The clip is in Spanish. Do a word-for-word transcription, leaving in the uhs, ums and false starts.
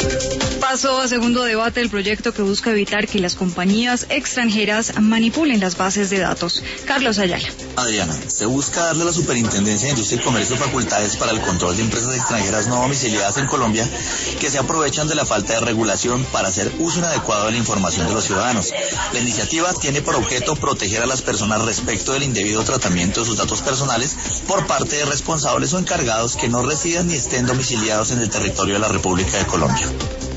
Pasó a segundo debate el proyecto que busca evitar que las compañías extranjeras manipulen las bases de datos. Carlos Ayala. Adriana, se busca darle a la Superintendencia de Industria y Comercio facultades para el control de empresas extranjeras no domiciliadas en Colombia que se aprovechan de la falta de regulación para hacer uso inadecuado de la información de los ciudadanos. La iniciativa tiene por objeto proteger a las personas respecto del indebido tratamiento de sus datos personales por parte de responsables o encargados que no residan ni estén domiciliados en el territorio de la República de Colombia.